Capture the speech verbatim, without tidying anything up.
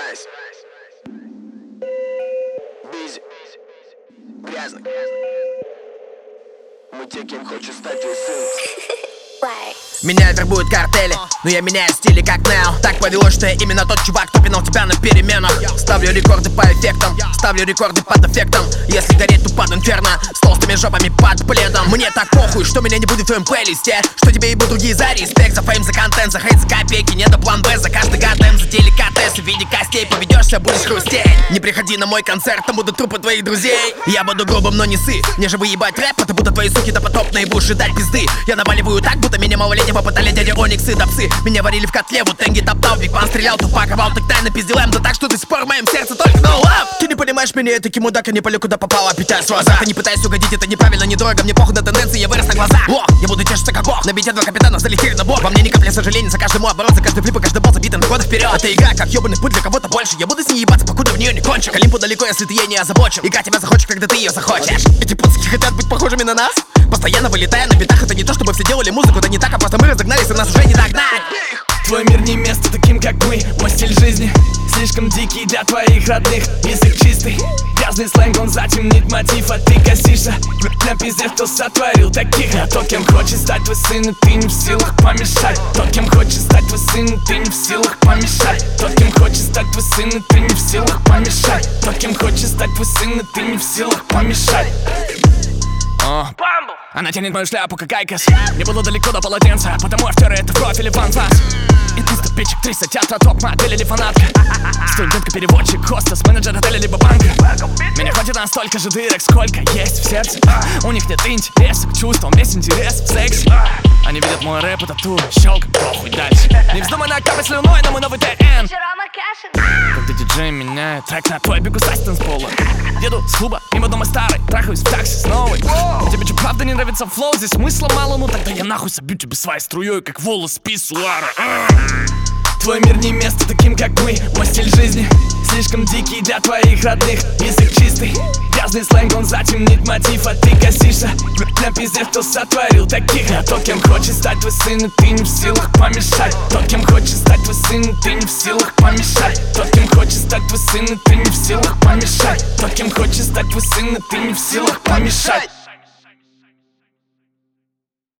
Райс. Бизи. Грязно. Мы те, кем хочет стать твой сын. Меня вербуют картели, но я меняю стили как Нео. Так повелось, что я именно тот чувак, кто пинал тебя на переменах. Ставлю рекорды по эффектам, ставлю рекорды под эффектом. Если гореть, то под инферно, с толстыми жопами под пледом. Мне так похуй, что меня не будет в твоем плейлисте. Что тебе ебут другие за респект, за фейм, за контент, за хейт, за копейки. Не до план Б, за каждый гадем, за деликатес в виде костей. Поведешься, будешь хрустеть. Не приходи на мой концерт, там будут трупы твоих друзей. Я буду грубым, но не сы. Мне же выебать рэп, это будто твои суки допотопные будешь дать пизды. Я наваливаю так, будто меня малолетнего попытали дядя Оникс и допсы. Меня варили в котле, вот Тенги топтал, Биг Пан стрелял, Тупак рвал, так тайно пиздил эм. Да так, что до сих пор в моем сердце только no love. Ты не понимаешь меня, я таки мудак, я не полю, куда попал, опять слеза. Ты не пытайся угодить, это неправильно, недорого, мне похуй на тенденции, я вырос на глазах. О, я буду тешиться как бог, набить два капитана, залетели на бок. Во мне ни капли сожаления, за каждый мой оборот, за каждый флип и каждый бол забитый на годы вперед. Это игра, как ёбаный путь для кого-то больше. Я буду с ней ебаться, покуда в нее не кончу. Олимпу далеко, если ты ей не озабочен. Игра тебя захочет, когда ты ее захочешь. Эти пацки хотят быть похожими на нас, постоянно вылетая на битах. Это не то, чтобы все делали музыку, да не так, а просто мы разогнались, и нас уже не догнать. Твой мир не место таким, как мы. Мой стиль жизни слишком дикий для твоих родных. Язык чистый, грязный сленг, он затемнит мотив, а ты косишься. Для пиздец, кто сотворил таких. А тот, кем хочет стать твой сын, и ты не в силах помешать. Тот, кем хочет стать твой сын, и ты не в силах помешать. Тот, кем хочет стать твой сын, и ты не в силах помешать. Тот, кем хочет стать твой сын, и ты не в силах помешать. О. Она тянет мою шляпу, как айкос. Не было далеко до полотенца, потому авторы это в профиле фанфас. Интуста, пичек, триста, театра, топ-модель или фанатка. Студентка, переводчик, хостес, менеджер отеля, либо банка. Меня хватит на столько же дырок, сколько есть в сердце. У них нет интереса к чувствам, есть интерес в сексе. Они видят мой рэп, это тату, щелк, похуй дальше. Не вздумай накапать слюной на мой новый ТН. Когда диджей меняет трек на твой, бегу с танцпола. Еду с клуба, мимо дома старый, трахаюсь в такси с новой. Тебе что, правда не нравится флоу? Здесь смысла мало, ну тогда я нахуй собью тебе своей струей, как волос писсуара. Твой мир не место таким, как мы. Мой стиль жизни слишком дикий для твоих родных. Язык чистый, грязный сленг, он затемнит мотив, а ты косишься. Для пиздец, кто сотворил таких. А тот, кем хочет стать твой сын, и ты не в силах помешать. Тот, кем хочет стать твой сын, и ты не в силах помешать. Тот, кем хочет стать твой сын, и ты не в силах помешать. Тот, кем хочет стать твой сын, и ты не в силах помешать.